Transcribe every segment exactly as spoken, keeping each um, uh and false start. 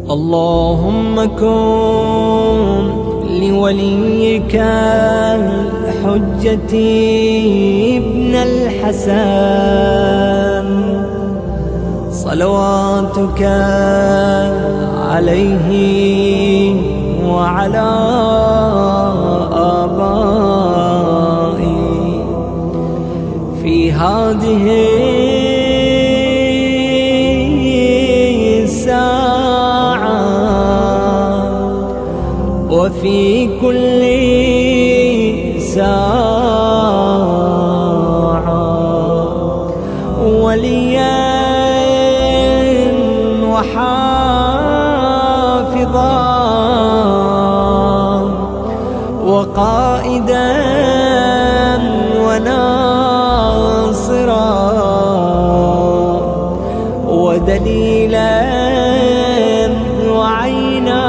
اللهم كن لوليك الحجة ابن الحسن صلواتك عليه وعلى آبائه في هذه الساعة وفي كل ساعة وليا وحافظا وقائدا وناصرا ودليلا وعينا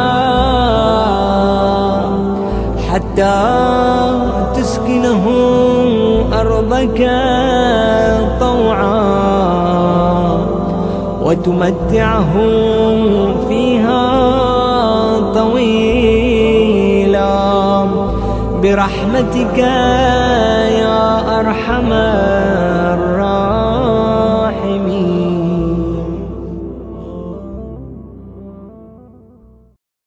حتى تسكنه أرضك طوعا وتمتعه فيها طويلا برحمتك يا أرحم